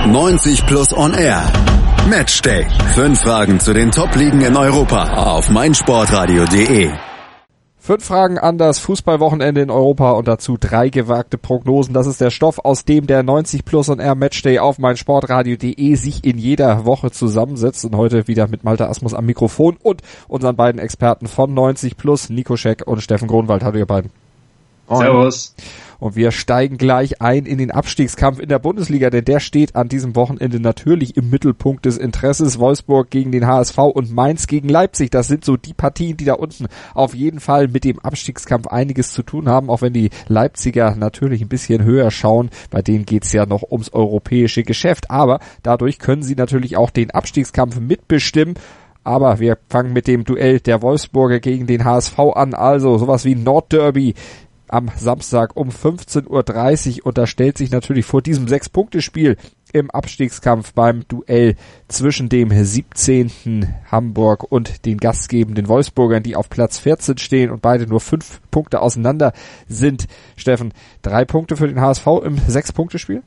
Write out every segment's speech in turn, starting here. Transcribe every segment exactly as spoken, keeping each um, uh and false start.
neunzig Plus On Air. Matchday. Fünf Fragen zu den Top-Ligen in Europa auf meinsportradio punkt de. Fünf Fragen an das Fußballwochenende in Europa und dazu drei gewagte Prognosen. Das ist der Stoff, aus dem der neunzig Plus On Air Matchday auf meinsportradio punkt de sich in jeder Woche zusammensetzt. Und heute wieder mit Malte Asmus am Mikrofon und unseren beiden Experten von neunzig Plus, Nico Scheck und Steffen Gronwald. Hallo ihr beiden. Servus. Und wir steigen gleich ein in den Abstiegskampf in der Bundesliga, denn der steht an diesem Wochenende natürlich im Mittelpunkt des Interesses. Wolfsburg gegen den H S V und Mainz gegen Leipzig. Das sind so die Partien, die da unten auf jeden Fall mit dem Abstiegskampf einiges zu tun haben, auch wenn die Leipziger natürlich ein bisschen höher schauen. Bei denen geht's ja noch ums europäische Geschäft. Aber dadurch können sie natürlich auch den Abstiegskampf mitbestimmen. Aber wir fangen mit dem Duell der Wolfsburger gegen den H S V an. Also sowas wie Nordderby am Samstag um fünfzehn Uhr dreißig, und da stellt sich natürlich vor diesem Sechs-Punkte-Spiel im Abstiegskampf beim Duell zwischen dem siebzehnten Hamburg und den gastgebenden Wolfsburgern, die auf Platz vierzehn stehen und beide nur fünf Punkte auseinander sind. Steffen, drei Punkte für den H S V im Sechs-Punkte-Spiel?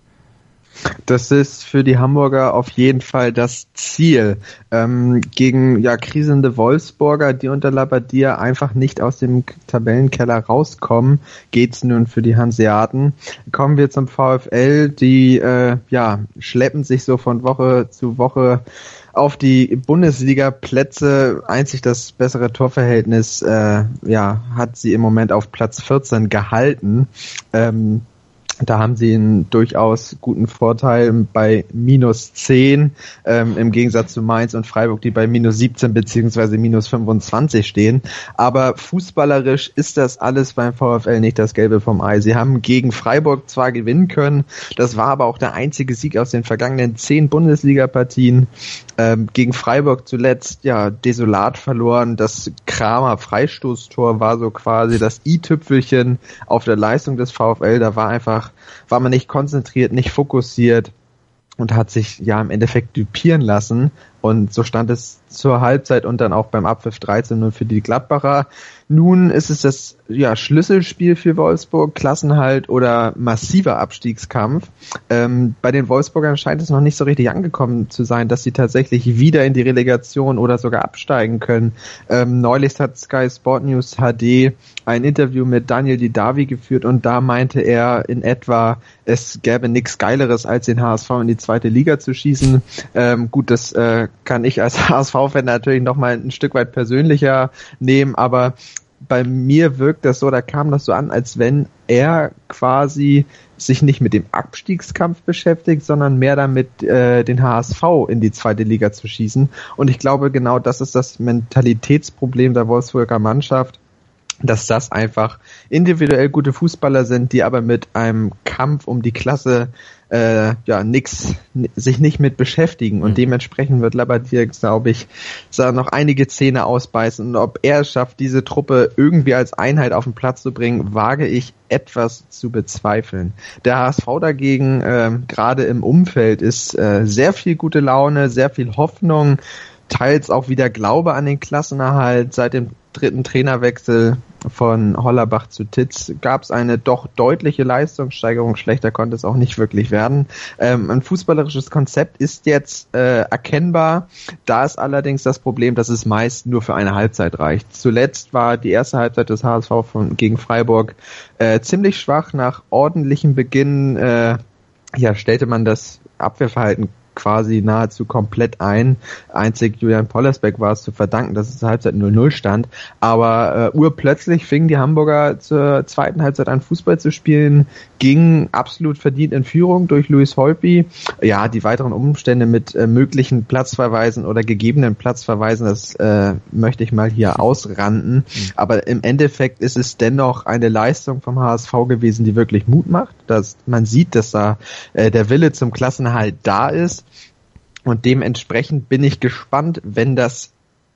Das ist für die Hamburger auf jeden Fall das Ziel. Ähm, gegen ja kriselnde Wolfsburger, die unter Labbadia einfach nicht aus dem Tabellenkeller rauskommen, geht's nun für die Hanseaten. Kommen wir zum VfL, die äh, ja schleppen sich so von Woche zu Woche auf die Bundesliga-Plätze. Einzig das bessere Torverhältnis äh, ja hat sie im Moment auf Platz vierzehn gehalten. Ähm, Da haben sie einen durchaus guten Vorteil bei minus zehn, ähm, im Gegensatz zu Mainz und Freiburg, die bei minus siebzehn beziehungsweise minus fünfundzwanzig stehen. Aber fußballerisch ist das alles beim VfL nicht das Gelbe vom Ei. Sie haben gegen Freiburg zwar gewinnen können, das war aber auch der einzige Sieg aus den vergangenen zehn Bundesliga-Partien. Ähm, gegen Freiburg zuletzt ja desolat verloren. Das Kramer Freistoßtor war so quasi das i-Tüpfelchen auf der Leistung des VfL. Da war einfach war man nicht konzentriert, nicht fokussiert und hat sich ja im Endeffekt düpieren lassen. Und so stand es zur Halbzeit und dann auch beim Abpfiff dreizehn null für die Gladbacher. Nun ist es das ja Schlüsselspiel für Wolfsburg, Klassenhalt oder massiver Abstiegskampf. Ähm, bei den Wolfsburgern scheint es noch nicht so richtig angekommen zu sein, dass sie tatsächlich wieder in die Relegation oder sogar absteigen können. Ähm, neulich hat Sky Sport News H D ein Interview mit Daniel Didavi geführt und da meinte er in etwa, es gäbe nichts Geileres, als den H S V in die zweite Liga zu schießen. Ähm, gut, das äh, kann ich als H S V-Fan natürlich nochmal ein Stück weit persönlicher nehmen, aber bei mir wirkt das so, da kam das so an, als wenn er quasi sich nicht mit dem Abstiegskampf beschäftigt, sondern mehr damit, äh, den H S V in die zweite Liga zu schießen. Und ich glaube, genau das ist das Mentalitätsproblem der Wolfsburger Mannschaft, dass das einfach individuell gute Fußballer sind, die aber mit einem Kampf um die Klasse äh, ja nix sich nicht mit beschäftigen, und mhm. dementsprechend wird Labbadia, glaube ich, da noch einige Zähne ausbeißen, und ob er es schafft, diese Truppe irgendwie als Einheit auf den Platz zu bringen, wage ich etwas zu bezweifeln. Der H S V dagegen, äh, gerade im Umfeld, ist äh, sehr viel gute Laune, sehr viel Hoffnung, teils auch wieder Glaube an den Klassenerhalt. Seit dem dritten Trainerwechsel von Hollerbach zu Titz gab es eine doch deutliche Leistungssteigerung. Schlechter konnte es auch nicht wirklich werden. Ähm, ein fußballerisches Konzept ist jetzt äh, erkennbar. Da ist allerdings das Problem, dass es meist nur für eine Halbzeit reicht. Zuletzt war die erste Halbzeit des H S V von, gegen Freiburg äh, ziemlich schwach. Nach ordentlichem Beginn äh, ja, stellte man das Abwehrverhalten quasi nahezu komplett ein. Einzig Julian Pollersbeck war es zu verdanken, dass es zur Halbzeit null null stand. Aber äh, urplötzlich fingen die Hamburger zur zweiten Halbzeit an, Fußball zu spielen, gingen absolut verdient in Führung durch Luis Holpi. Ja, die weiteren Umstände mit äh, möglichen Platzverweisen oder gegebenen Platzverweisen, das äh, möchte ich mal hier ausranden. Mhm. Aber im Endeffekt ist es dennoch eine Leistung vom H S V gewesen, die wirklich Mut macht. Dass man sieht, dass da äh, der Wille zum Klassenerhalt da ist. Und dementsprechend bin ich gespannt, wenn das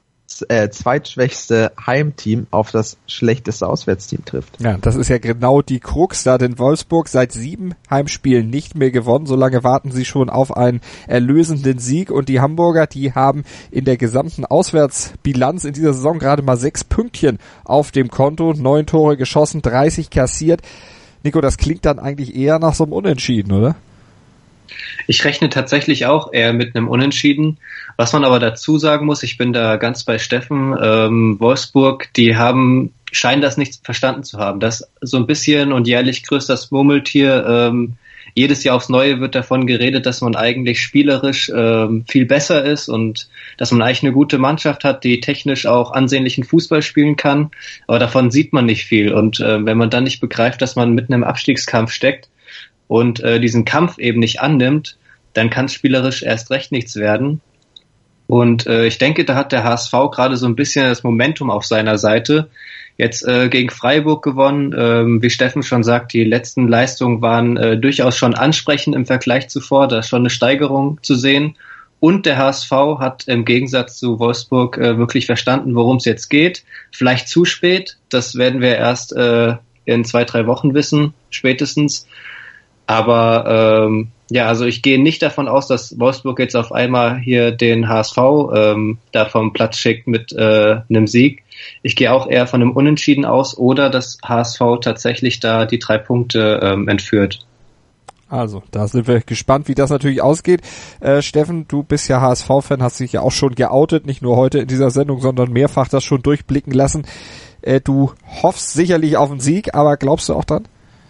äh, zweitschwächste Heimteam auf das schlechteste Auswärtsteam trifft. Ja, das ist ja genau die Krux, da denn Wolfsburg seit sieben Heimspielen nicht mehr gewonnen. So lange warten sie schon auf einen erlösenden Sieg, und die Hamburger, die haben in der gesamten Auswärtsbilanz in dieser Saison gerade mal sechs Pünktchen auf dem Konto, neun Tore geschossen, dreißig kassiert. Nico, das klingt dann eigentlich eher nach so einem Unentschieden, oder? Ich rechne tatsächlich auch eher mit einem Unentschieden. Was man aber dazu sagen muss, ich bin da ganz bei Steffen, ähm, Wolfsburg, die haben, scheinen das nicht verstanden zu haben. Das so ein bisschen und jährlich grüßt das Murmeltier. Ähm, jedes Jahr aufs Neue wird davon geredet, dass man eigentlich spielerisch ähm, viel besser ist und dass man eigentlich eine gute Mannschaft hat, die technisch auch ansehnlichen Fußball spielen kann. Aber davon sieht man nicht viel. Und äh, wenn man dann nicht begreift, dass man mitten im Abstiegskampf steckt, und äh, diesen Kampf eben nicht annimmt, dann kann es spielerisch erst recht nichts werden. Und äh, ich denke, da hat der H S V gerade so ein bisschen das Momentum auf seiner Seite. Jetzt äh, gegen Freiburg gewonnen. Ähm, wie Steffen schon sagt, die letzten Leistungen waren äh, durchaus schon ansprechend im Vergleich zuvor. Da ist schon eine Steigerung zu sehen. Und der H S V hat im Gegensatz zu Wolfsburg äh, wirklich verstanden, worum es jetzt geht. Vielleicht zu spät. Das werden wir erst äh, in zwei, drei Wochen wissen, spätestens. Aber ähm, ja, also ich gehe nicht davon aus, dass Wolfsburg jetzt auf einmal hier den H S V ähm, da vom Platz schickt mit äh, einem Sieg. Ich gehe auch eher von einem Unentschieden aus oder dass H S V tatsächlich da die drei Punkte ähm, entführt. Also, da sind wir gespannt, wie das natürlich ausgeht. Äh, Steffen, du bist ja H S V-Fan, hast dich ja auch schon geoutet, nicht nur heute in dieser Sendung, sondern mehrfach das schon durchblicken lassen. Äh, du hoffst sicherlich auf einen Sieg, aber glaubst du auch dran?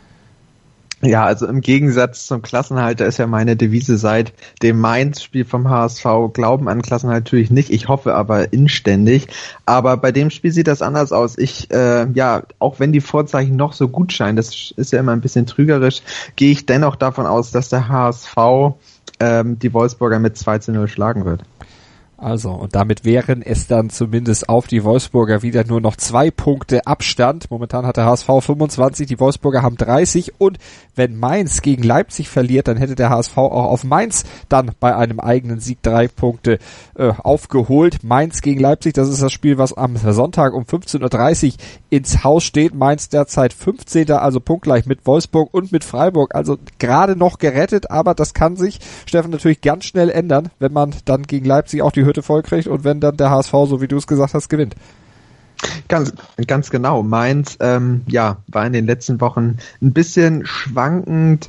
Ja, also im Gegensatz zum Klassenhalter ist ja meine Devise seit dem Mainz-Spiel vom H S V, Glauben an Klassenhalt natürlich nicht, ich hoffe aber inständig. Aber bei dem Spiel sieht das anders aus. Ich, äh, ja, auch wenn die Vorzeichen noch so gut scheinen, das ist ja immer ein bisschen trügerisch, gehe ich dennoch davon aus, dass der H S V ähm, die Wolfsburger mit zwei zu null schlagen wird. Also, und damit wären es dann zumindest auf die Wolfsburger wieder nur noch zwei Punkte Abstand. Momentan hat der H S V fünfundzwanzig, die Wolfsburger haben dreißig und wenn Mainz gegen Leipzig verliert, dann hätte der H S V auch auf Mainz dann bei einem eigenen Sieg drei Punkte äh, aufgeholt. Mainz gegen Leipzig, das ist das Spiel, was am Sonntag um fünfzehn Uhr dreißig ins Haus steht. Mainz derzeit fünfzehnter, also punktgleich mit Wolfsburg und mit Freiburg. Also gerade noch gerettet, aber das kann sich, Steffen, natürlich ganz schnell ändern, wenn man dann gegen Leipzig auch die Hütte voll kriegt und wenn dann der H S V, so wie du es gesagt hast, gewinnt. Ganz, ganz genau. Mainz, ähm, ja, war in den letzten Wochen ein bisschen schwankend,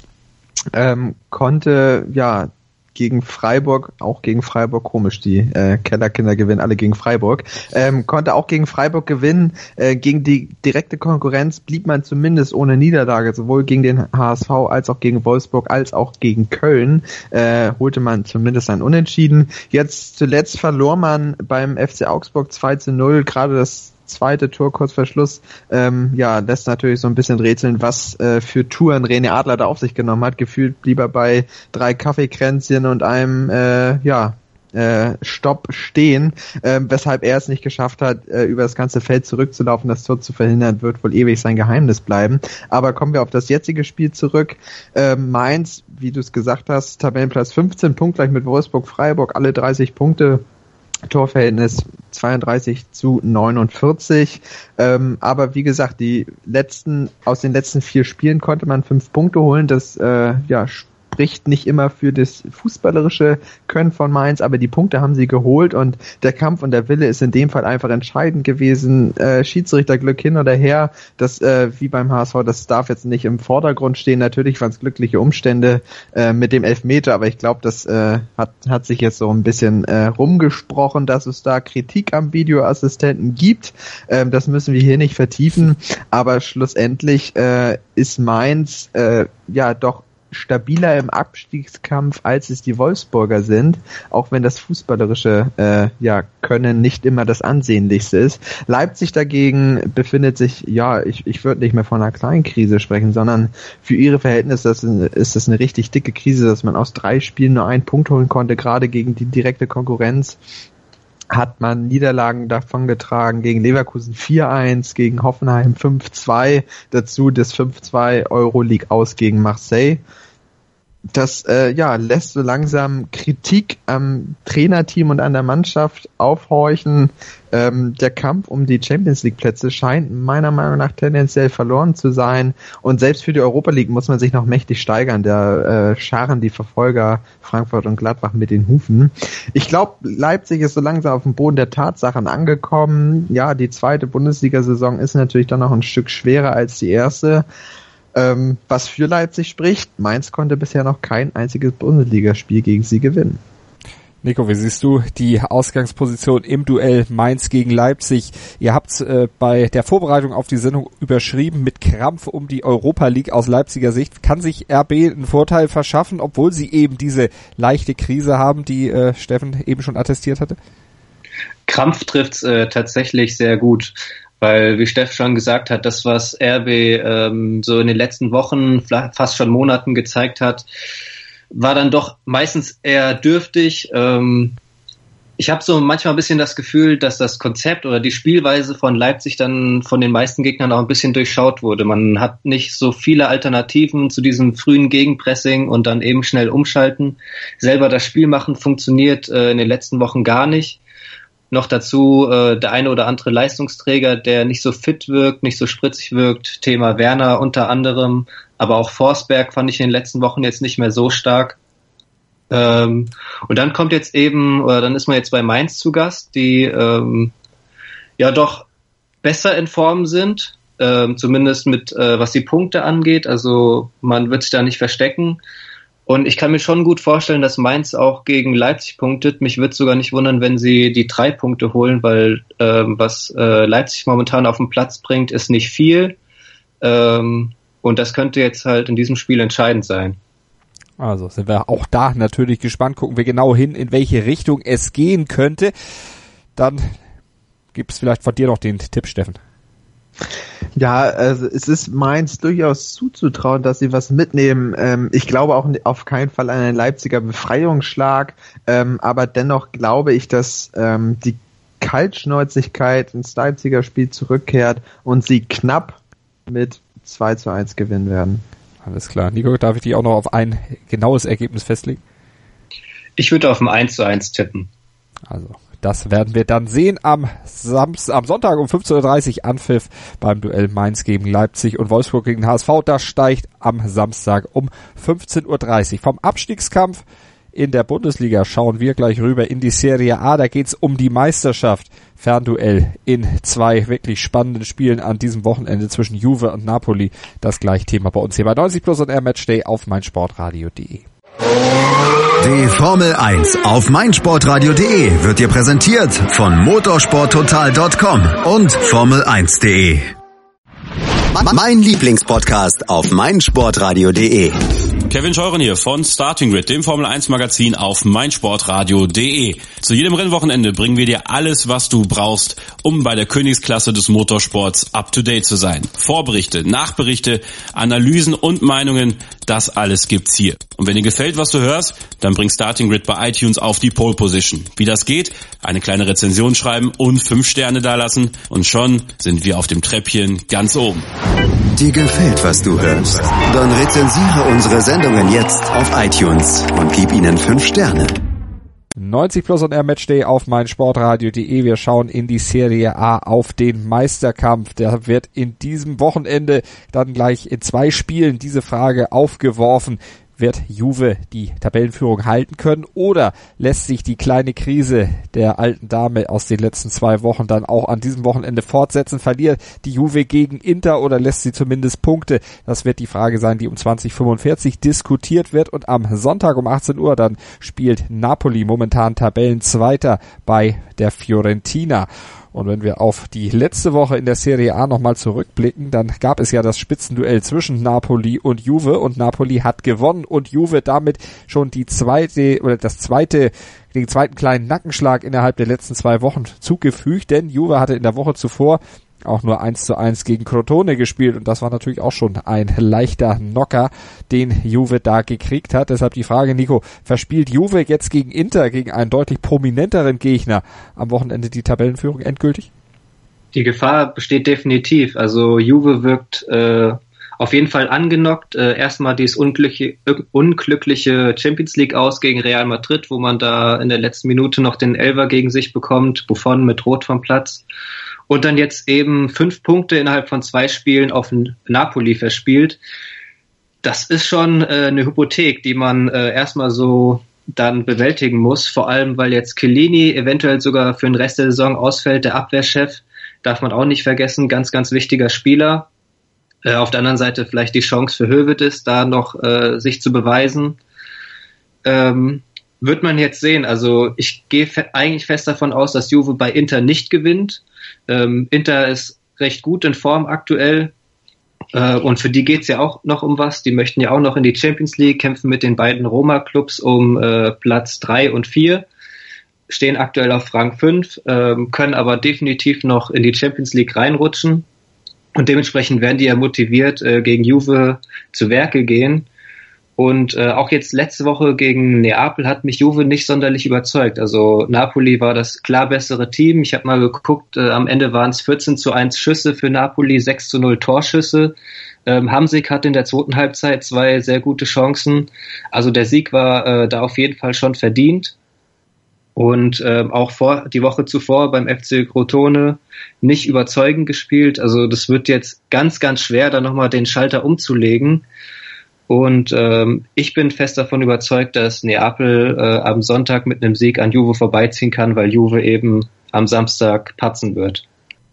ähm, konnte, ja, gegen Freiburg, auch gegen Freiburg, komisch, die äh, Kellerkinder gewinnen alle gegen Freiburg, ähm, konnte auch gegen Freiburg gewinnen. Äh, gegen die direkte Konkurrenz blieb man zumindest ohne Niederlage, sowohl gegen den H S V als auch gegen Wolfsburg als auch gegen Köln äh, holte man zumindest ein Unentschieden. Jetzt zuletzt verlor man beim F C Augsburg zwei zu null, gerade das zweite Tor kurz vor Schluss, ähm, ja, lässt natürlich so ein bisschen rätseln, was äh, für Touren René Adler da auf sich genommen hat. Gefühlt blieb er bei drei Kaffeekränzchen und einem, äh, ja, äh, Stopp stehen, äh, weshalb er es nicht geschafft hat, äh, über das ganze Feld zurückzulaufen. Das Tor zu verhindern, wird wohl ewig sein Geheimnis bleiben. Aber kommen wir auf das jetzige Spiel zurück. Äh, Mainz, wie du es gesagt hast, Tabellenplatz fünfzehn, punktgleich mit Wolfsburg, Freiburg, alle dreißig Punkte. Torverhältnis zweiunddreißig zu neunundvierzig. Ähm, aber wie gesagt, die letzten, aus den letzten vier Spielen konnte man fünf Punkte holen. Das, äh, ja, spricht nicht immer für das fußballerische Können von Mainz, aber die Punkte haben sie geholt und der Kampf und der Wille ist in dem Fall einfach entscheidend gewesen. Äh, Schiedsrichterglück hin oder her, das, äh, wie beim H S V, das darf jetzt nicht im Vordergrund stehen. Natürlich waren es glückliche Umstände äh, mit dem Elfmeter, aber ich glaube, das äh, hat, hat sich jetzt so ein bisschen äh, rumgesprochen, dass es da Kritik am Videoassistenten gibt. Ähm, das müssen wir hier nicht vertiefen, aber schlussendlich äh, ist Mainz äh, ja doch stabiler im Abstiegskampf, als es die Wolfsburger sind, auch wenn das fußballerische äh, ja, Können nicht immer das ansehnlichste ist. Leipzig dagegen befindet sich, ja, ich, ich würde nicht mehr von einer kleinen Krise sprechen, sondern für ihre Verhältnisse ist, ist das eine richtig dicke Krise, dass man aus drei Spielen nur einen Punkt holen konnte, gerade gegen die direkte Konkurrenz. Hat man Niederlagen davongetragen gegen Leverkusen vier eins, gegen Hoffenheim fünf zwei, dazu das fünf zwei Euroleague aus gegen Marseille. Das äh, ja lässt so langsam Kritik am Trainerteam und an der Mannschaft aufhorchen. Ähm, der Kampf um die Champions League Plätze scheint meiner Meinung nach tendenziell verloren zu sein. Und selbst für die Europa League muss man sich noch mächtig steigern. Da äh, scharen die Verfolger Frankfurt und Gladbach mit den Hufen. Ich glaube, Leipzig ist so langsam auf dem Boden der Tatsachen angekommen. Ja, die zweite Bundesliga-Saison ist natürlich dann noch ein Stück schwerer als die erste. Ähm, was für Leipzig spricht, Mainz konnte bisher noch kein einziges Bundesligaspiel gegen sie gewinnen. Nico, wie siehst du die Ausgangsposition im Duell Mainz gegen Leipzig? Ihr habt äh, bei der Vorbereitung auf die Sendung überschrieben mit Krampf um die Europa League aus Leipziger Sicht. Kann sich R B einen Vorteil verschaffen, obwohl sie eben diese leichte Krise haben, die äh, Steffen eben schon attestiert hatte? Krampf trifft's äh, tatsächlich sehr gut, weil, wie Steff schon gesagt hat, das, was R B ähm, so in den letzten Wochen, fast schon Monaten gezeigt hat, war dann doch meistens eher dürftig. Ähm, ich habe so manchmal ein bisschen das Gefühl, dass das Konzept oder die Spielweise von Leipzig dann von den meisten Gegnern auch ein bisschen durchschaut wurde. Man hat nicht so viele Alternativen zu diesem frühen Gegenpressing und dann eben schnell umschalten. Selber das Spiel machen funktioniert äh, in den letzten Wochen gar nicht. Noch dazu äh, der eine oder andere Leistungsträger, der nicht so fit wirkt, nicht so spritzig wirkt. Thema Werner unter anderem, aber auch Forsberg fand ich in den letzten Wochen jetzt nicht mehr so stark. Ähm, und dann kommt jetzt eben, oder dann ist man jetzt bei Mainz zu Gast, die ähm, ja doch besser in Form sind, ähm, zumindest mit äh, was die Punkte angeht. Also man wird sich da nicht verstecken. Und ich kann mir schon gut vorstellen, dass Mainz auch gegen Leipzig punktet. Mich würde sogar nicht wundern, wenn sie die drei Punkte holen, weil ähm, was äh, Leipzig momentan auf den Platz bringt, ist nicht viel. Ähm, und das könnte jetzt halt in diesem Spiel entscheidend sein. Also sind wir auch da natürlich gespannt. Gucken wir genau hin, in welche Richtung es gehen könnte. Dann gibt es vielleicht von dir noch den Tipp, Steffen. Ja, also es ist Mainz durchaus zuzutrauen, dass sie was mitnehmen. Ähm, ich glaube auch auf keinen Fall an einen Leipziger Befreiungsschlag, ähm, aber dennoch glaube ich, dass ähm, die Kaltschnäuzigkeit ins Leipziger Spiel zurückkehrt und sie knapp mit zwei zu eins gewinnen werden. Alles klar. Nico, darf ich dich auch noch auf ein genaues Ergebnis festlegen? Ich würde auf ein eins zu eins tippen. Also das werden wir dann sehen am Samstag, am Sonntag um fünfzehn Uhr dreißig Anpfiff beim Duell Mainz gegen Leipzig und Wolfsburg gegen H S V. Das steigt am Samstag um fünfzehn Uhr dreißig. Vom Abstiegskampf in der Bundesliga schauen wir gleich rüber in die Serie A. Da geht's um die Meisterschaft. Fernduell in zwei wirklich spannenden Spielen an diesem Wochenende zwischen Juve und Napoli. Das gleiche Thema bei uns hier bei neunzig Plus und Air Matchday auf meinsportradio punkt de. Die Formel eins auf meinsportradio punkt de wird dir präsentiert von motorsporttotal Punkt com und formel eins punkt de. Mein Lieblingspodcast auf meinsportradio punkt de. Kevin Scheuren hier von Starting Grid, dem Formel eins Magazin auf meinsportradio punkt de. Zu jedem Rennwochenende bringen wir dir alles, was du brauchst, um bei der Königsklasse des Motorsports up to date zu sein. Vorberichte, Nachberichte, Analysen und Meinungen, das alles gibt's hier. Und wenn dir gefällt, was du hörst, dann bring Starting Grid bei iTunes auf die Pole Position. Wie das geht? Eine kleine Rezension schreiben und fünf Sterne dalassen und schon sind wir auf dem Treppchen ganz oben. Dir gefällt, was du hörst? Dann rezensiere unsere Sendungen jetzt auf iTunes und gib ihnen fünf Sterne. neunzig Plus und Air Matchday auf meinsportradio punkt de. Wir schauen in die Serie A auf den Meisterkampf. Der wird in diesem Wochenende dann gleich in zwei Spielen diese Frage aufgeworfen. Wird Juve die Tabellenführung halten können oder lässt sich die kleine Krise der alten Dame aus den letzten zwei Wochen dann auch an diesem Wochenende fortsetzen? Verliert die Juve gegen Inter oder lässt sie zumindest Punkte? Das wird die Frage sein, die um zwanzig Uhr fünfundvierzig diskutiert wird, und am Sonntag um achtzehn Uhr dann spielt Napoli, momentan Tabellenzweiter, bei der Fiorentina. Und wenn wir auf die letzte Woche in der Serie A nochmal zurückblicken, dann gab es ja das Spitzenduell zwischen Napoli und Juve und Napoli hat gewonnen und Juve damit schon die zweite oder das zweite, den zweiten kleinen Nackenschlag innerhalb der letzten zwei Wochen zugefügt, denn Juve hatte in der Woche zuvor auch nur eins zu eins gegen Crotone gespielt und das war natürlich auch schon ein leichter Knocker, den Juve da gekriegt hat. Deshalb die Frage, Nico, verspielt Juve jetzt gegen Inter, gegen einen deutlich prominenteren Gegner, am Wochenende die Tabellenführung endgültig? Die Gefahr besteht definitiv. Also Juve wirkt äh, auf jeden Fall angenockt. Äh, erstmal dieses unglückliche, unglückliche Champions League aus gegen Real Madrid, wo man da in der letzten Minute noch den Elfer gegen sich bekommt, Buffon mit Rot vom Platz. Und dann jetzt eben fünf Punkte innerhalb von zwei Spielen auf Napoli verspielt. Das ist schon äh, eine Hypothek, die man äh, erstmal so dann bewältigen muss. Vor allem, weil jetzt Chiellini eventuell sogar für den Rest der Saison ausfällt, der Abwehrchef. Darf man auch nicht vergessen, ganz, ganz wichtiger Spieler. Äh, auf der anderen Seite vielleicht die Chance für Hövedes, da noch äh, sich zu beweisen. Ähm, wird man jetzt sehen. Also ich gehe fe- eigentlich fest davon aus, dass Juve bei Inter nicht gewinnt. Ähm, Inter ist recht gut in Form aktuell. Äh, und für die geht's ja auch noch um was. Die möchten ja auch noch in die Champions League, kämpfen mit den beiden Roma-Clubs um äh, Platz drei und vier. Stehen aktuell auf Rang fünf, ähm, können aber definitiv noch in die Champions League reinrutschen. Und dementsprechend werden die ja motiviert, äh, gegen Juve zu Werke gehen. Und äh, auch jetzt letzte Woche gegen Neapel hat mich Juve nicht sonderlich überzeugt. Also Napoli war das klar bessere Team. Ich habe mal geguckt, äh, am Ende waren es vierzehn zu eins Schüsse für Napoli, sechs zu null Torschüsse. Ähm, Hamsik hatte in der zweiten Halbzeit zwei sehr gute Chancen. Also der Sieg war äh, da auf jeden Fall schon verdient. Und äh, auch vor die Woche zuvor beim F C Crotone nicht überzeugend gespielt. Also das wird jetzt ganz, ganz schwer, da nochmal den Schalter umzulegen. Und ähm, ich bin fest davon überzeugt, dass Neapel äh, am Sonntag mit einem Sieg an Juve vorbeiziehen kann, weil Juve eben am Samstag patzen wird.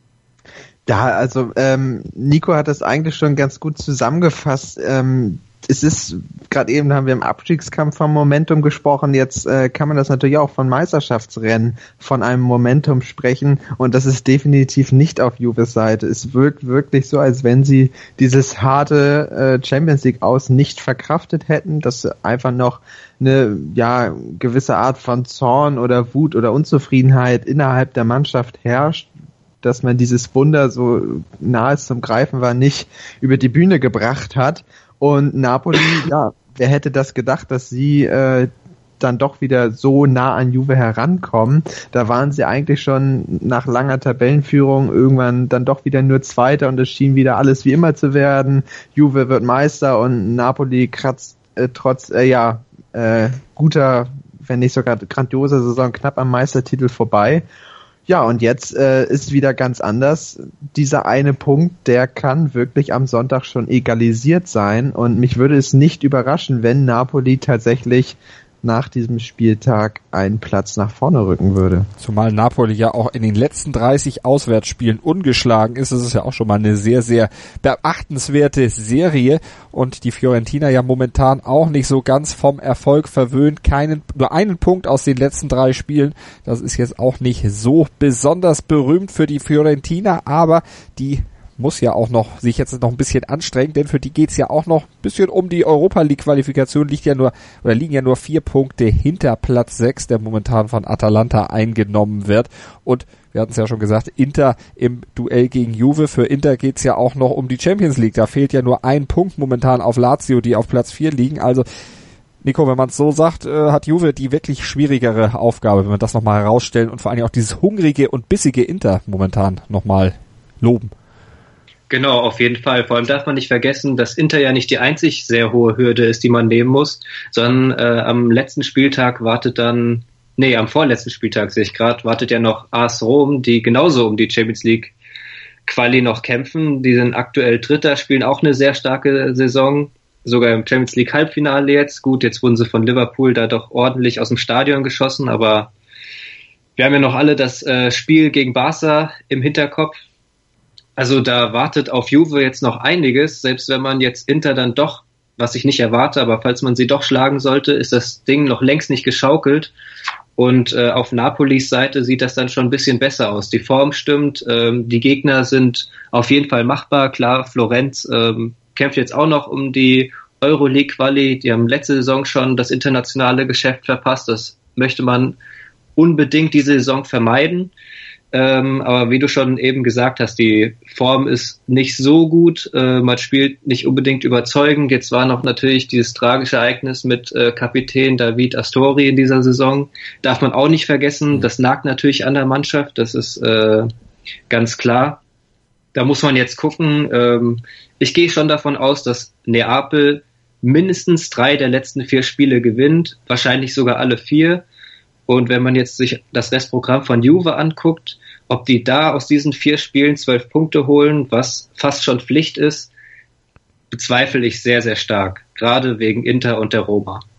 Ja, also ähm, Nico hat das eigentlich schon ganz gut zusammengefasst. Ähm, es ist, gerade eben haben wir im Abstiegskampf vom Momentum gesprochen, jetzt äh, kann man das natürlich auch von Meisterschaftsrennen, von einem Momentum sprechen und das ist definitiv nicht auf Juves Seite. Es wirkt wirklich so, als wenn sie dieses harte äh, Champions League aus nicht verkraftet hätten, dass einfach noch eine ja gewisse Art von Zorn oder Wut oder Unzufriedenheit innerhalb der Mannschaft herrscht, dass man dieses Wunder, so nahe zum Greifen war, nicht über die Bühne gebracht hat. Und Napoli, ja, wer hätte das gedacht, dass sie äh, dann doch wieder so nah an Juve herankommen. Da waren sie eigentlich schon nach langer Tabellenführung irgendwann dann doch wieder nur Zweiter und es schien wieder alles wie immer zu werden. Juve wird Meister und Napoli kratzt äh, trotz, äh, ja, äh, guter, wenn nicht sogar grandioser Saison knapp am Meistertitel vorbei. Ja, und jetzt äh, ist wieder ganz anders. Dieser eine Punkt, der kann wirklich am Sonntag schon egalisiert sein. Und mich würde es nicht überraschen, wenn Napoli tatsächlich nach diesem Spieltag einen Platz nach vorne rücken würde. Zumal Napoli ja auch in den letzten dreißig Auswärtsspielen ungeschlagen ist. Das ist ja auch schon mal eine sehr, sehr beachtenswerte Serie. Und die Fiorentina ja momentan auch nicht so ganz vom Erfolg verwöhnt. Keinen, nur einen Punkt aus den letzten drei Spielen. Das ist jetzt auch nicht so besonders berühmt für die Fiorentina, aber die muss ja auch noch sich jetzt noch ein bisschen anstrengen, denn für die geht's ja auch noch ein bisschen um die Europa-League-Qualifikation, liegt ja nur oder liegen ja nur vier Punkte hinter Platz sechs, der momentan von Atalanta eingenommen wird. Und wir hatten es ja schon gesagt, Inter im Duell gegen Juve. Für Inter geht's ja auch noch um die Champions League. Da fehlt ja nur ein Punkt momentan auf Lazio, die auf Platz vier liegen. Also Nico, wenn man es so sagt, äh, hat Juve die wirklich schwierigere Aufgabe, wenn wir das nochmal herausstellen und vor allem auch dieses hungrige und bissige Inter momentan nochmal loben. Genau, auf jeden Fall. Vor allem darf man nicht vergessen, dass Inter ja nicht die einzig sehr hohe Hürde ist, die man nehmen muss, sondern äh, am letzten Spieltag wartet dann, nee, am vorletzten Spieltag sehe ich gerade, wartet ja noch A S Rom, die genauso um die Champions League Quali noch kämpfen. Die sind aktuell Dritter, spielen auch eine sehr starke Saison, sogar im Champions League Halbfinale jetzt. Gut, jetzt wurden sie von Liverpool da doch ordentlich aus dem Stadion geschossen, aber wir haben ja noch alle das äh, Spiel gegen Barca im Hinterkopf. Also da wartet auf Juve jetzt noch einiges, selbst wenn man jetzt Inter dann doch, was ich nicht erwarte, aber falls man sie doch schlagen sollte, ist das Ding noch längst nicht geschaukelt. Und äh, auf Napolis Seite sieht das dann schon ein bisschen besser aus. Die Form stimmt, ähm, die Gegner sind auf jeden Fall machbar. Klar, Florenz ähm, kämpft jetzt auch noch um die Euroleague-Quali. Die haben letzte Saison schon das internationale Geschäft verpasst. Das möchte man unbedingt diese Saison vermeiden. Ähm, aber wie du schon eben gesagt hast, die Form ist nicht so gut, äh, man spielt nicht unbedingt überzeugend. Jetzt war noch natürlich dieses tragische Ereignis mit äh, Kapitän David Astori in dieser Saison. Darf man auch nicht vergessen, das nagt natürlich an der Mannschaft, das ist äh, ganz klar. Da muss man jetzt gucken. Ähm, ich gehe schon davon aus, dass Neapel mindestens drei der letzten vier Spiele gewinnt, wahrscheinlich sogar alle vier. Und wenn man jetzt sich das Restprogramm von Juve anguckt, ob die da aus diesen vier Spielen zwölf Punkte holen, was fast schon Pflicht ist, bezweifle ich sehr, sehr stark. Gerade wegen Inter und der Roma.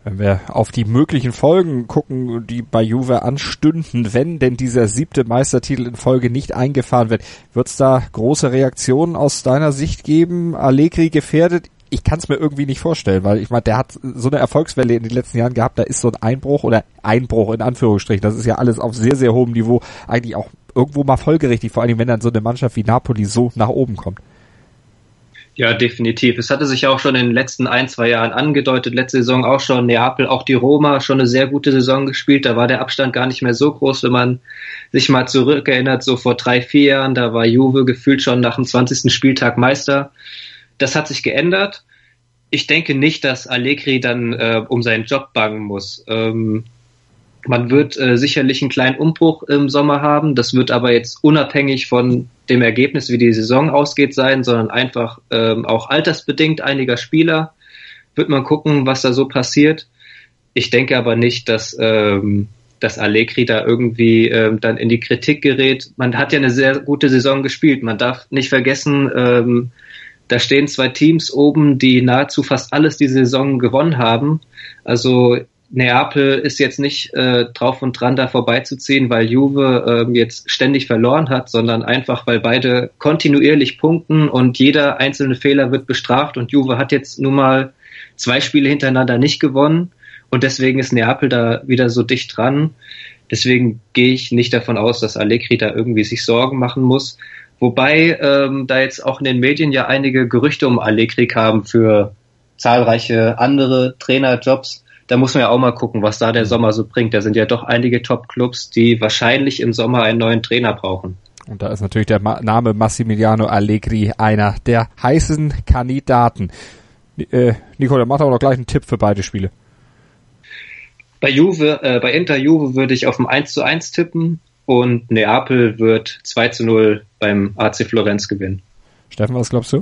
Wenn wir auf die möglichen Folgen gucken, die bei Juve anstünden, wenn denn dieser siebte Meistertitel in Folge nicht eingefahren wird, wird es da große Reaktionen aus deiner Sicht geben? Allegri gefährdet? Ich kann es mir irgendwie nicht vorstellen, weil ich meine, der hat so eine Erfolgswelle in den letzten Jahren gehabt, da ist so ein Einbruch oder Einbruch in Anführungsstrichen, das ist ja alles auf sehr, sehr hohem Niveau, eigentlich auch irgendwo mal folgerichtig, vor allem wenn dann so eine Mannschaft wie Napoli so nach oben kommt. Ja, definitiv. Es hatte sich auch schon in den letzten ein, zwei Jahren angedeutet, letzte Saison auch schon Neapel, auch die Roma, schon eine sehr gute Saison gespielt. Da war der Abstand gar nicht mehr so groß, wenn man sich mal zurückerinnert, so vor drei, vier Jahren, da war Juve gefühlt schon nach dem zwanzigsten Spieltag Meister. Das hat sich geändert. Ich denke nicht, dass Allegri dann äh, um seinen Job bangen muss. Ähm, man wird äh, sicherlich einen kleinen Umbruch im Sommer haben. Das wird aber jetzt unabhängig von dem Ergebnis, wie die Saison ausgeht, sein, sondern einfach ähm, auch altersbedingt einiger Spieler. Wird man gucken, was da so passiert. Ich denke aber nicht, dass, ähm, dass Allegri da irgendwie ähm, dann in die Kritik gerät. Man hat ja eine sehr gute Saison gespielt. Man darf nicht vergessen, ähm, da stehen zwei Teams oben, die nahezu fast alles diese Saison gewonnen haben. Also Neapel ist jetzt nicht äh, drauf und dran, da vorbeizuziehen, weil Juve äh, jetzt ständig verloren hat, sondern einfach, weil beide kontinuierlich punkten und jeder einzelne Fehler wird bestraft und Juve hat jetzt nun mal zwei Spiele hintereinander nicht gewonnen und deswegen ist Neapel da wieder so dicht dran. Deswegen gehe ich nicht davon aus, dass Allegri da irgendwie sich Sorgen machen muss. Wobei ähm, da jetzt auch in den Medien ja einige Gerüchte um Allegri kamen für zahlreiche andere Trainerjobs. Da muss man ja auch mal gucken, was da der Sommer so bringt. Da sind ja doch einige Top-Clubs, die wahrscheinlich im Sommer einen neuen Trainer brauchen. Und da ist natürlich der Ma- Name Massimiliano Allegri einer der heißen Kandidaten. Äh, Nico, der macht auch noch gleich einen Tipp für beide Spiele. Bei Juve, äh, bei Inter Juve würde ich auf ein eins zu eins tippen und Neapel wird zwei zu null beim A C Florenz gewinnen. Steffen, was glaubst du?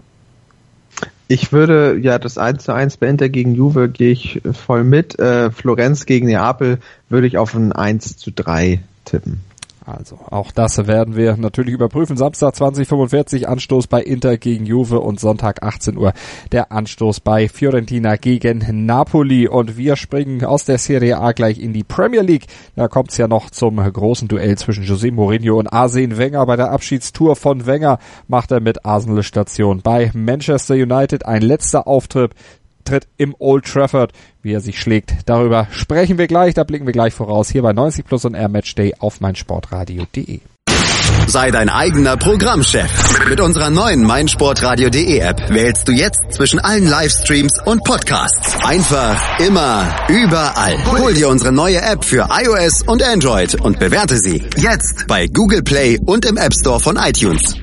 Ich würde, ja, das eins zu eins bei Inter gegen Juve gehe ich voll mit. Äh, Florenz gegen Neapel würde ich auf ein eins zu drei tippen. Also, auch das werden wir natürlich überprüfen. Samstag zwanzig Uhr fünfundvierzig Anstoß bei Inter gegen Juve und Sonntag achtzehn Uhr der Anstoß bei Fiorentina gegen Napoli. Und wir springen aus der Serie A gleich in die Premier League. Da kommt es ja noch zum großen Duell zwischen José Mourinho und Arsene Wenger. Bei der Abschiedstour von Wenger macht er mit Arsenal Station bei Manchester United. Ein letzter Auftritt Tritt im Old Trafford, wie er sich schlägt. Darüber sprechen wir gleich, da blicken wir gleich voraus, hier bei neunzig Plus und Air Matchday auf meinsportradio punkt de. Sei dein eigener Programmchef. Mit unserer neuen meinsportradio punkt de App wählst du jetzt zwischen allen Livestreams und Podcasts. Einfach, immer, überall. Hol dir unsere neue App für iOS und Android und bewerte sie jetzt bei Google Play und im App Store von iTunes.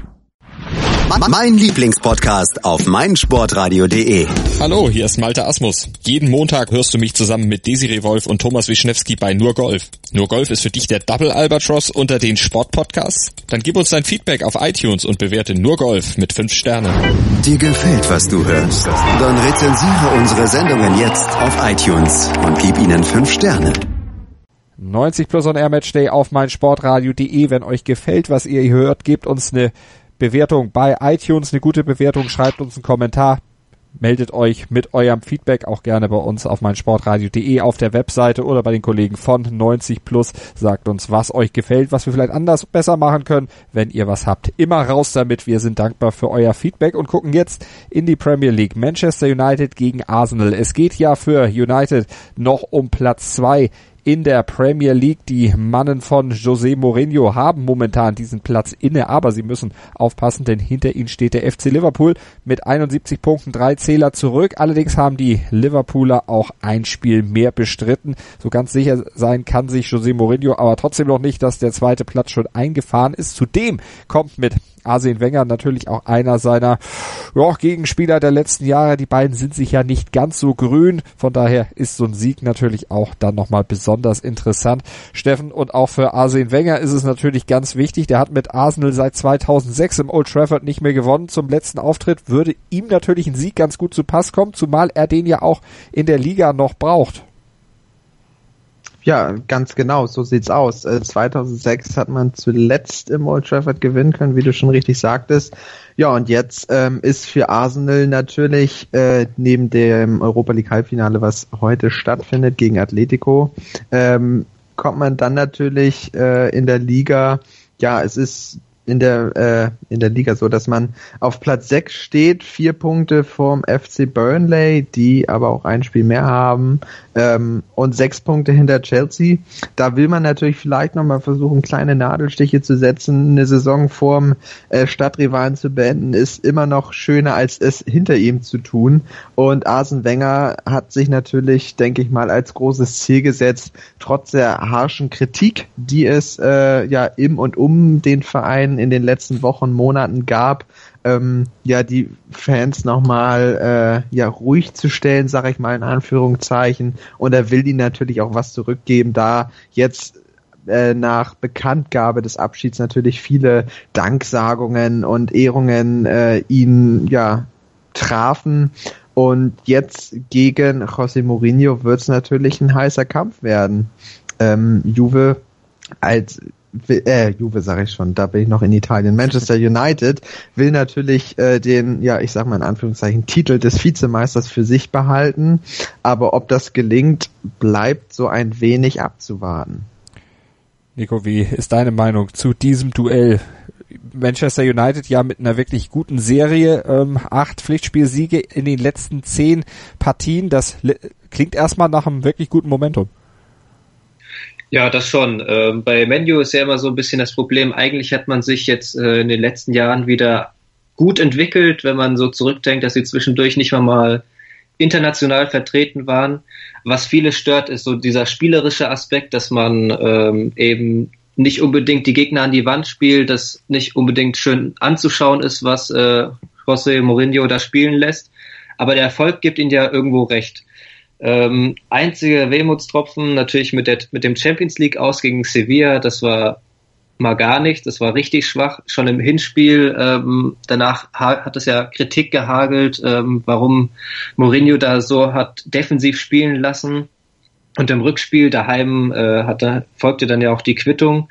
Mein Lieblingspodcast auf meinsportradio punkt de. Hallo, hier ist Malte Asmus. Jeden Montag hörst du mich zusammen mit Desiree Wolf und Thomas Wischnewski bei Nur Golf. Nur Golf ist für dich der Double Albatross unter den Sportpodcasts? Dann gib uns dein Feedback auf iTunes und bewerte Nur Golf mit fünf Sternen. Dir gefällt, was du hörst? Dann rezensiere unsere Sendungen jetzt auf iTunes und gib ihnen fünf Sterne. neunzig Plus und Air Matchday auf meinsportradio punkt de. Wenn euch gefällt, was ihr hört, gebt uns eine Bewertung bei iTunes, eine gute Bewertung, schreibt uns einen Kommentar, meldet euch mit eurem Feedback auch gerne bei uns auf meinsportradio punkt de auf der Webseite oder bei den Kollegen von neunzig Plus. Sagt uns, was euch gefällt, was wir vielleicht anders besser machen können. Wenn ihr was habt, immer raus damit. Wir sind dankbar für euer Feedback und gucken jetzt in die Premier League. Manchester United gegen Arsenal. Es geht ja für United noch um Platz zwei in der Premier League. Die Mannen von José Mourinho haben momentan diesen Platz inne, aber sie müssen aufpassen, denn hinter ihnen steht der F C Liverpool mit einundsiebzig Punkten, drei Zähler zurück. Allerdings haben die Liverpooler auch ein Spiel mehr bestritten. So ganz sicher sein kann sich José Mourinho aber trotzdem noch nicht, dass der zweite Platz schon eingefahren ist. Zudem kommt mit Arsene Wenger natürlich auch einer seiner ja, Gegenspieler der letzten Jahre. Die beiden sind sich ja nicht ganz so grün. Von daher ist so ein Sieg natürlich auch dann nochmal besonders interessant. Steffen, und auch für Arsene Wenger ist es natürlich ganz wichtig. Der hat mit Arsenal seit zweitausendsechs im Old Trafford nicht mehr gewonnen. Zum letzten Auftritt würde ihm natürlich ein Sieg ganz gut zu Pass kommen, zumal er den ja auch in der Liga noch braucht. Ja, ganz genau, so sieht's aus. Äh, zweitausendsechs hat man zuletzt im Old Trafford gewinnen können, wie du schon richtig sagtest. Ja, und jetzt ähm, ist für Arsenal natürlich äh, neben dem Europa League Halbfinale, was heute stattfindet gegen Atletico, ähm, kommt man dann natürlich äh, in der Liga, ja, es ist in der äh, in der Liga so, dass man auf Platz sechs steht, vier Punkte vom F C Burnley, die aber auch ein Spiel mehr haben, ähm, und sechs Punkte hinter Chelsea. Da will man natürlich vielleicht nochmal versuchen, kleine Nadelstiche zu setzen. Eine Saison vorm äh, Stadtrivalen zu beenden, ist immer noch schöner, als es hinter ihm zu tun. Und Arsene Wenger hat sich natürlich, denke ich mal, als großes Ziel gesetzt, trotz der harschen Kritik, die es äh, ja im und um den Verein in den letzten Wochen, Monaten gab, ähm, ja, die Fans nochmal äh, ja, ruhig zu stellen, sage ich mal in Anführungszeichen. Und er will ihnen natürlich auch was zurückgeben, da jetzt äh, nach Bekanntgabe des Abschieds natürlich viele Danksagungen und Ehrungen äh, ihn ja trafen. Und jetzt gegen José Mourinho wird es natürlich ein heißer Kampf werden. Ähm, Juve als Äh, Juve sage ich schon, da bin ich noch in Italien. Manchester United will natürlich äh, den, ja, ich sag mal in Anführungszeichen, Titel des Vizemeisters für sich behalten, aber ob das gelingt, bleibt so ein wenig abzuwarten. Nico, wie ist deine Meinung zu diesem Duell? Manchester United ja mit einer wirklich guten Serie, ähm, acht Pflichtspielsiege in den letzten zehn Partien, das li- klingt erstmal nach einem wirklich guten Momentum. Ja, das schon. Ähm, bei Man U ist ja immer so ein bisschen das Problem, eigentlich hat man sich jetzt äh, in den letzten Jahren wieder gut entwickelt, wenn man so zurückdenkt, dass sie zwischendurch nicht mal mal international vertreten waren. Was viele stört, ist so dieser spielerische Aspekt, dass man ähm, eben nicht unbedingt die Gegner an die Wand spielt, dass nicht unbedingt schön anzuschauen ist, was äh, José Mourinho da spielen lässt. Aber der Erfolg gibt ihnen ja irgendwo recht. Ähm, einziger Wehmutstropfen natürlich mit der mit dem Champions League aus gegen Sevilla, das war mal gar nicht, das war richtig schwach, schon im Hinspiel, ähm, danach ha- hat es ja Kritik gehagelt, ähm, warum Mourinho da so hat defensiv spielen lassen, und im Rückspiel daheim äh, hatte, folgte dann ja auch die Quittung.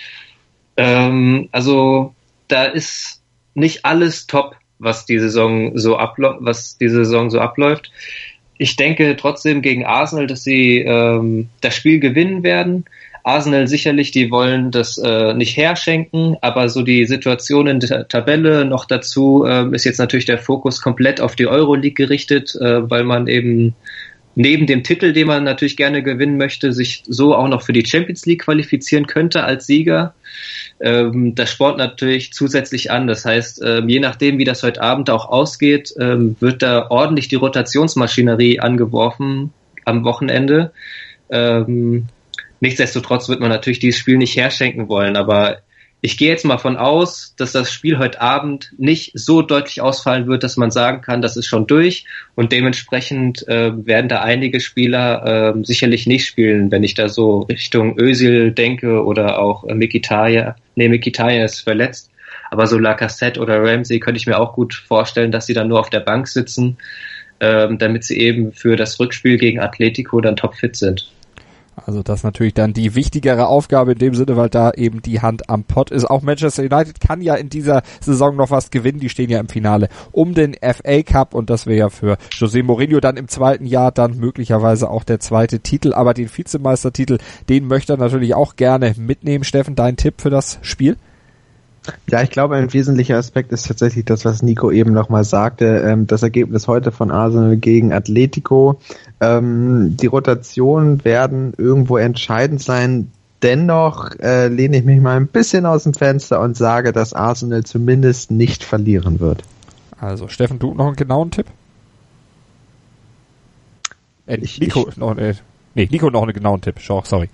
Ähm, also da ist nicht alles top, was die Saison so abläuft, was die Saison so abläuft. Ich denke trotzdem gegen Arsenal, dass sie ähm, das Spiel gewinnen werden. Arsenal sicherlich, die wollen das äh, nicht herschenken, aber so die Situation in der Tabelle noch dazu ähm, ist jetzt natürlich der Fokus komplett auf die Euroleague gerichtet, äh, weil man eben neben dem Titel, den man natürlich gerne gewinnen möchte, sich so auch noch für die Champions League qualifizieren könnte als Sieger. Ähm, das spornt natürlich zusätzlich an. Das heißt, ähm, je nachdem, wie das heute Abend auch ausgeht, ähm, wird da ordentlich die Rotationsmaschinerie angeworfen am Wochenende. Ähm, nichtsdestotrotz wird man natürlich dieses Spiel nicht herschenken wollen, aber ich gehe jetzt mal von aus, dass das Spiel heute Abend nicht so deutlich ausfallen wird, dass man sagen kann, das ist schon durch, und dementsprechend äh, werden da einige Spieler äh, sicherlich nicht spielen, wenn ich da so Richtung Özil denke oder auch äh, Mkhitaryan. Nee, Mkhitaryan ist verletzt, aber so Lacazette oder Ramsey könnte ich mir auch gut vorstellen, dass sie dann nur auf der Bank sitzen, äh, damit sie eben für das Rückspiel gegen Atletico dann topfit sind. Also das ist natürlich dann die wichtigere Aufgabe in dem Sinne, weil da eben die Hand am Pott ist. Auch Manchester United kann ja in dieser Saison noch was gewinnen. Die stehen ja im Finale um den F A Cup, und das wäre ja für José Mourinho dann im zweiten Jahr dann möglicherweise auch der zweite Titel. Aber den Vizemeistertitel, den möchte er natürlich auch gerne mitnehmen. Steffen, dein Tipp für das Spiel? Ja, ich glaube, ein wesentlicher Aspekt ist tatsächlich das, was Nico eben nochmal sagte, ähm, das Ergebnis heute von Arsenal gegen Atletico. Ähm, die Rotationen werden irgendwo entscheidend sein. Dennoch äh, lehne ich mich mal ein bisschen aus dem Fenster und sage, dass Arsenal zumindest nicht verlieren wird. Also, Steffen, du noch einen genauen Tipp? Äh, ich, Nico, ich, noch, äh, nee, Nico noch einen genauen Tipp. Sorry.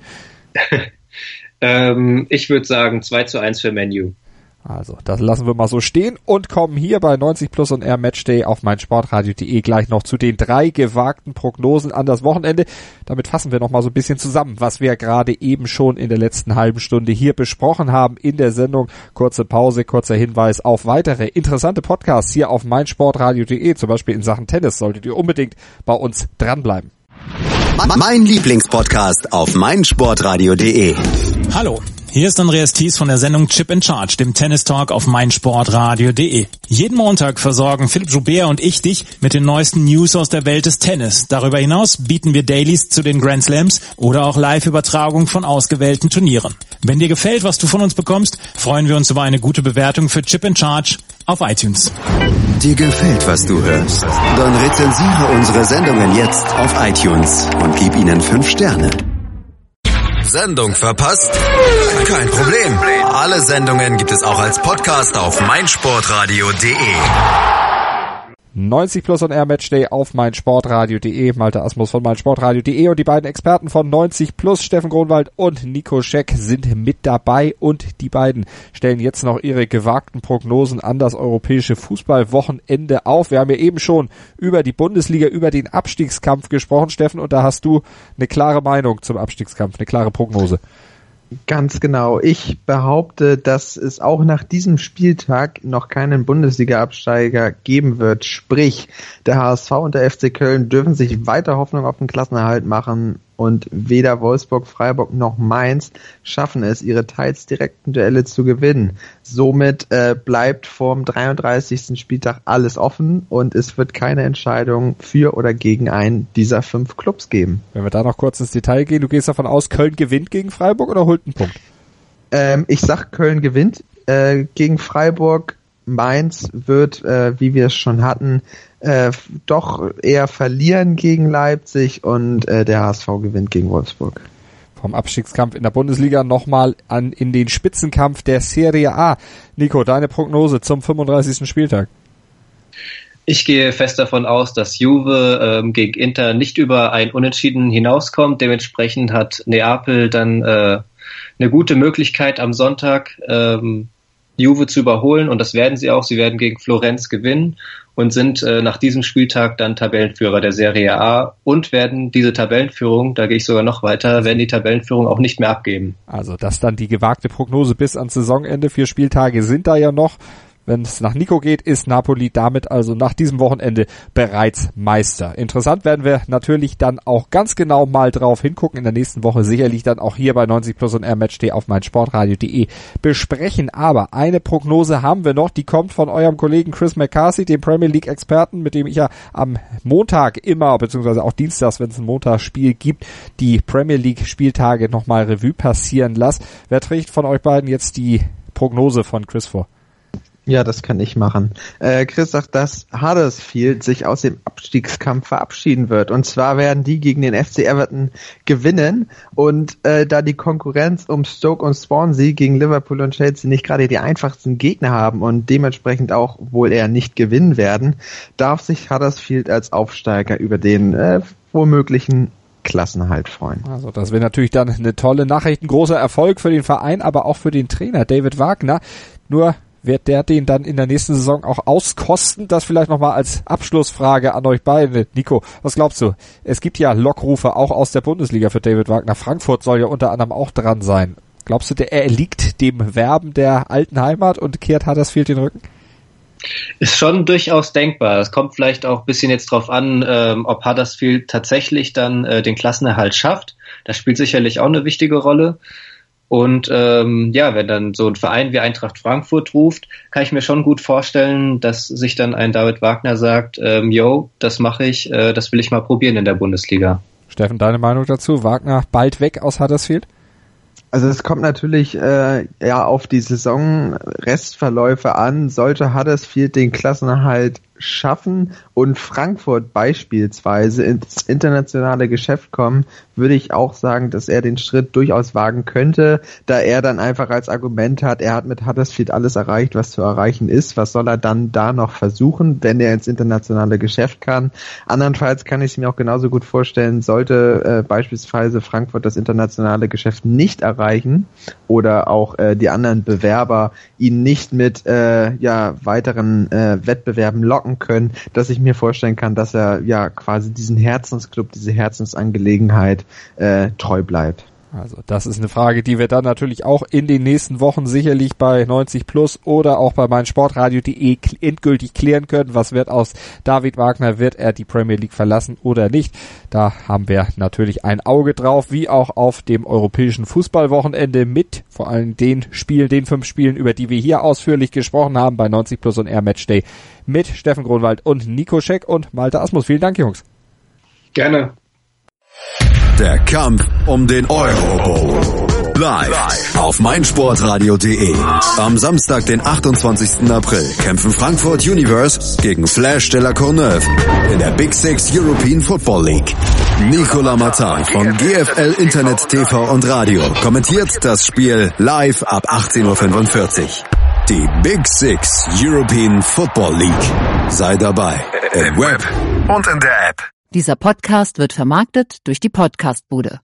ähm, ich würde sagen zwei zu eins für Man U. Also, das lassen wir mal so stehen und kommen hier bei neunzig Plus und R Matchday auf meinsportradio punkt de gleich noch zu den drei gewagten Prognosen an das Wochenende. Damit fassen wir noch mal so ein bisschen zusammen, was wir gerade eben schon in der letzten halben Stunde hier besprochen haben in der Sendung. Kurze Pause, kurzer Hinweis auf weitere interessante Podcasts hier auf meinsportradio punkt de, zum Beispiel in Sachen Tennis, solltet ihr unbedingt bei uns dranbleiben. Mein Lieblingspodcast auf meinsportradio punkt de. Hallo, hier ist Andreas Thies von der Sendung Chip in Charge, dem Tennis Talk auf meinsportradio punkt de. Jeden Montag versorgen Philipp Joubert und ich dich mit den neuesten News aus der Welt des Tennis. Darüber hinaus bieten wir Dailies zu den Grand Slams oder auch Live-Übertragung von ausgewählten Turnieren. Wenn dir gefällt, was du von uns bekommst, freuen wir uns über eine gute Bewertung für Chip in Charge auf iTunes. Dir gefällt, was du hörst? Dann rezensiere unsere Sendungen jetzt auf iTunes und gib ihnen fünf Sterne. Sendung verpasst? Kein Problem. Alle Sendungen gibt es auch als Podcast auf meinsportradio punkt de. neunzig Plus on Air Matchday auf meinsportradio punkt de. Malte Asmus von meinsportradio punkt de und die beiden Experten von neunzig Plus, Steffen Gronwald und Nico Scheck, sind mit dabei und die beiden stellen jetzt noch ihre gewagten Prognosen an das europäische Fußballwochenende auf. Wir haben ja eben schon über die Bundesliga, über den Abstiegskampf gesprochen, Steffen, und da hast du eine klare Meinung zum Abstiegskampf, eine klare Prognose. Ganz genau. Ich behaupte, dass es auch nach diesem Spieltag noch keinen Bundesliga-Absteiger geben wird. Sprich, der H S V und der F C Köln dürfen sich weiter Hoffnung auf den Klassenerhalt machen und weder Wolfsburg, Freiburg noch Mainz schaffen es, ihre teils direkten Duelle zu gewinnen. Somit äh, bleibt vorm dreiunddreißigsten Spieltag alles offen und es wird keine Entscheidung für oder gegen einen dieser fünf Clubs geben. Wenn wir da noch kurz ins Detail gehen, du gehst davon aus, Köln gewinnt gegen Freiburg oder holt einen Punkt? Ähm, ich sag, Köln gewinnt äh, gegen Freiburg. Mainz wird, äh, wie wir es schon hatten, äh, doch eher verlieren gegen Leipzig und äh, der H S V gewinnt gegen Wolfsburg. Vom Abstiegskampf in der Bundesliga nochmal an in den Spitzenkampf der Serie A. Nico, deine Prognose zum fünfunddreißigsten Spieltag? Ich gehe fest davon aus, dass Juve ähm, gegen Inter nicht über ein Unentschieden hinauskommt. Dementsprechend hat Neapel dann äh, eine gute Möglichkeit am Sonntag ähm, Juve zu überholen und das werden sie auch. Sie werden gegen Florenz gewinnen und sind äh, nach diesem Spieltag dann Tabellenführer der Serie A und werden diese Tabellenführung, da gehe ich sogar noch weiter, werden die Tabellenführung auch nicht mehr abgeben. Also das dann die gewagte Prognose bis ans Saisonende. Vier Spieltage sind da ja noch. Wenn es nach Nico geht, ist Napoli damit also nach diesem Wochenende bereits Meister. Interessant werden wir natürlich dann auch ganz genau mal drauf hingucken. In der nächsten Woche sicherlich dann auch hier bei neunzig Plus und Air Matchday auf meinsportradio punkt de besprechen. Aber eine Prognose haben wir noch, die kommt von eurem Kollegen Chris McCarthy, dem Premier League Experten, mit dem ich ja am Montag immer, beziehungsweise auch dienstags, wenn es ein Montagsspiel gibt, die Premier League Spieltage nochmal Revue passieren lasse. Wer trägt von euch beiden jetzt die Prognose von Chris vor? Ja, das kann ich machen. Äh, Chris sagt, dass Huddersfield sich aus dem Abstiegskampf verabschieden wird. Und zwar werden die gegen den F C Everton gewinnen. Und äh, da die Konkurrenz um Stoke und Swansea gegen Liverpool und Chelsea nicht gerade die einfachsten Gegner haben und dementsprechend auch wohl eher nicht gewinnen werden, darf sich Huddersfield als Aufsteiger über den äh, womöglichen Klassenerhalt freuen. Also das wäre natürlich dann eine tolle Nachricht, ein großer Erfolg für den Verein, aber auch für den Trainer David Wagner. Nur wird der den dann in der nächsten Saison auch auskosten? Das vielleicht nochmal als Abschlussfrage an euch beide. Nico, was glaubst du? Es gibt ja Lockrufe auch aus der Bundesliga für David Wagner. Frankfurt soll ja unter anderem auch dran sein. Glaubst du, der erliegt dem Werben der alten Heimat und kehrt Huddersfield den Rücken? Ist schon durchaus denkbar. Es kommt vielleicht auch ein bisschen jetzt drauf an, ähm, ob Huddersfield tatsächlich dann äh, den Klassenerhalt schafft. Das spielt sicherlich auch eine wichtige Rolle. Und ähm, ja, wenn dann so ein Verein wie Eintracht Frankfurt ruft, kann ich mir schon gut vorstellen, dass sich dann ein David Wagner sagt, ähm, yo, das mache ich, äh, das will ich mal probieren in der Bundesliga. Steffen, deine Meinung dazu? Wagner bald weg aus Huddersfield? Also es kommt natürlich äh, ja auf die Saisonrestverläufe an. Sollte Huddersfield den Klassenerhalt schaffen und Frankfurt beispielsweise ins internationale Geschäft kommen, würde ich auch sagen, dass er den Schritt durchaus wagen könnte, da er dann einfach als Argument hat, er hat mit Huddersfield alles erreicht, was zu erreichen ist. Was soll er dann da noch versuchen, wenn er ins internationale Geschäft kann? Andernfalls kann ich es mir auch genauso gut vorstellen, sollte äh, beispielsweise Frankfurt das internationale Geschäft nicht erreichen oder auch äh, die anderen Bewerber ihn nicht mit äh, ja weiteren äh, Wettbewerben locken können, dass ich mir vorstellen kann, dass er ja quasi diesen Herzensclub, diese Herzensangelegenheit äh, treu bleibt. Also das ist eine Frage, die wir dann natürlich auch in den nächsten Wochen sicherlich bei neunzig plus oder auch bei meinsportradio.de endgültig klären können. Was wird aus David Wagner? Wird er die Premier League verlassen oder nicht? Da haben wir natürlich ein Auge drauf, wie auch auf dem europäischen Fußballwochenende mit vor allem den Spielen, den fünf Spielen, über die wir hier ausführlich gesprochen haben bei neunzig plus und Air Matchday mit Steffen Grunwald und Nico Scheck und Malte Asmus. Vielen Dank, Jungs. Gerne. Der Kampf um den Euro Bowl. Live auf meinsportradio.de. Am Samstag, den achtundzwanzigsten April, kämpfen Frankfurt Universe gegen Flash de la Courneuve in der Big Six European Football League. Nicolas Martin von G F L Internet T V und Radio kommentiert das Spiel live ab achtzehn Uhr fünfundvierzig. Die Big Six European Football League. Sei dabei im Web und in der App. Dieser Podcast wird vermarktet durch die Podcastbude.